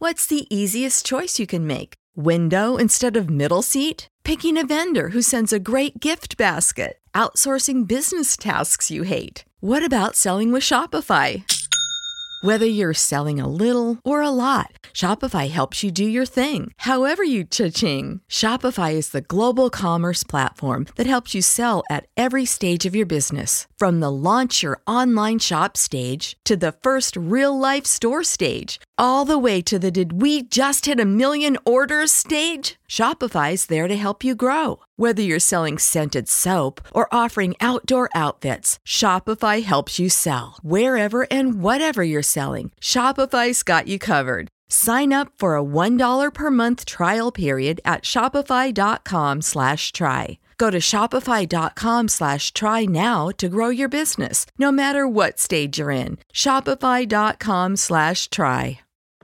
What's the easiest choice you can make? Window instead of middle seat? Picking a vendor who sends a great gift basket? Outsourcing business tasks you hate? What about selling with Shopify? Whether you're selling a little or a lot, Shopify helps you do your thing, however you cha-ching. Shopify is the global commerce platform that helps you sell at every stage of your business. From the launch your online shop stage to the first real-life store stage, all the way to the did we just hit a million orders stage. Shopify's there to help you grow. Whether you're selling scented soap or offering outdoor outfits, Shopify helps you sell. Wherever and whatever you're selling, Shopify's got you covered. Sign up for a $1 per month trial period at shopify.com/try. Go to shopify.com/try now to grow your business, no matter what stage you're in. Shopify.com/try.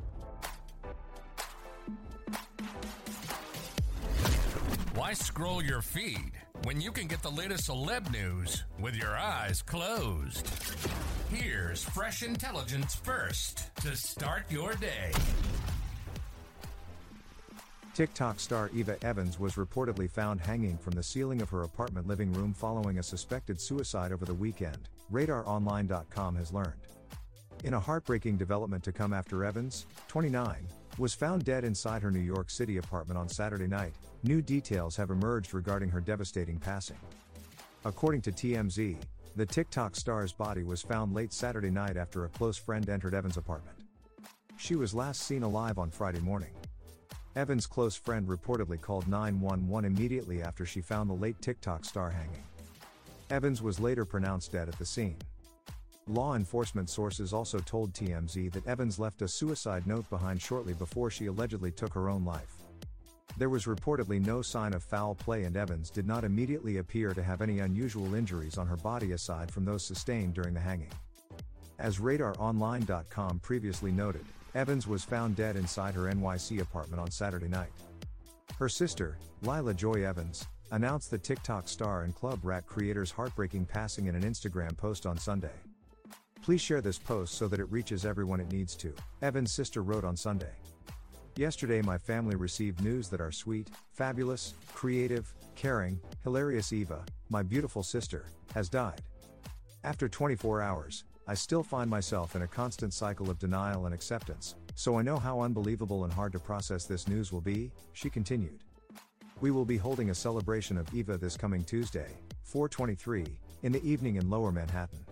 Why scroll your feed when you can get the latest celeb news with your eyes closed? Here's fresh intelligence first to start your day. TikTok star Eva Evans was reportedly found hanging from the ceiling of her apartment living room following a suspected suicide over the weekend, RadarOnline.com has learned. In a heartbreaking development to come after Evans, 29, was found dead inside her New York City apartment on Saturday night, new details have emerged regarding her devastating passing. According to TMZ, the TikTok star's body was found late Saturday night after a close friend entered Evans' apartment. She was last seen alive on Friday morning. Evans' close friend reportedly called 911 immediately after she found the late TikTok star hanging. Evans was later pronounced dead at the scene. Law enforcement sources also told TMZ that Evans left a suicide note behind shortly before she allegedly took her own life. There was reportedly no sign of foul play and Evans did not immediately appear to have any unusual injuries on her body aside from those sustained during the hanging. As RadarOnline.com previously noted, Evans was found dead inside her NYC apartment on Saturday night. Her sister, Lila Joy Evans, announced the TikTok star and Club Rat creator's heartbreaking passing in an Instagram post on Sunday. "Please share this post so that it reaches everyone it needs to," Evans' sister wrote on Sunday. "Yesterday my family received news that our sweet, fabulous, creative, caring, hilarious Eva, my beautiful sister, has died. After 24 hours, I still find myself in a constant cycle of denial and acceptance, so I know how unbelievable and hard to process this news will be," she continued. "We will be holding a celebration of Eva this coming Tuesday, 4/23, in the evening in Lower Manhattan.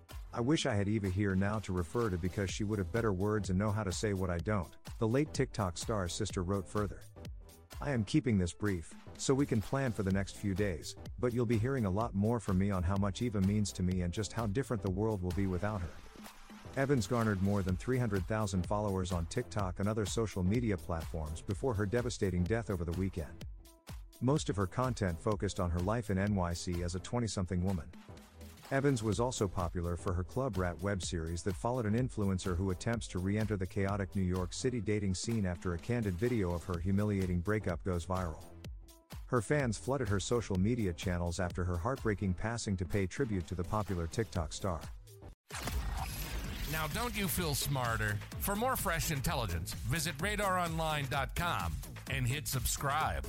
I wish I had Eva here now to refer to because she would have better words and know how to say what I don't," the late TikTok star's sister wrote further. "I am keeping this brief, so we can plan for the next few days, but you'll be hearing a lot more from me on how much Eva means to me and just how different the world will be without her." Evans garnered more than 300,000 followers on TikTok and other social media platforms before her devastating death over the weekend. Most of her content focused on her life in NYC as a 20-something woman. Evans was also popular for her Club Rat web series that followed an influencer who attempts to re-enter the chaotic New York City dating scene after a candid video of her humiliating breakup goes viral. Her fans flooded her social media channels after her heartbreaking passing to pay tribute to the popular TikTok star. Now don't you feel smarter? For more fresh intelligence, visit RadarOnline.com and hit subscribe.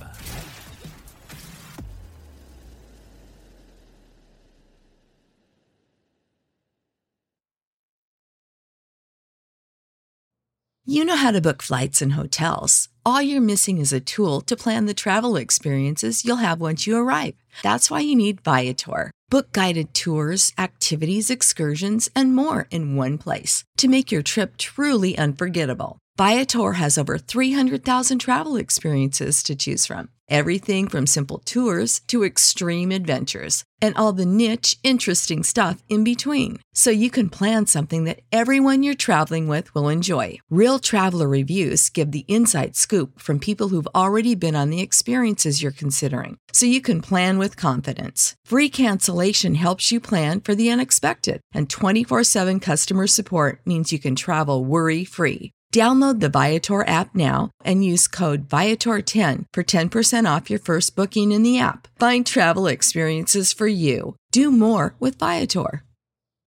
You know how to book flights and hotels. All you're missing is a tool to plan the travel experiences you'll have once you arrive. That's why you need Viator. Book guided tours, activities, excursions, and more in one place to make your trip truly unforgettable. Viator has over 300,000 travel experiences to choose from. Everything from simple tours to extreme adventures and all the niche, interesting stuff in between. So you can plan something that everyone you're traveling with will enjoy. Real traveler reviews give the inside scoop from people who've already been on the experiences you're considering. So you can plan with confidence. Free cancellation helps you plan for the unexpected. And 24/7 customer support means you can travel worry-free. Download the Viator app now and use code Viator10 for 10% off your first booking in the app. Find travel experiences for you. Do more with Viator.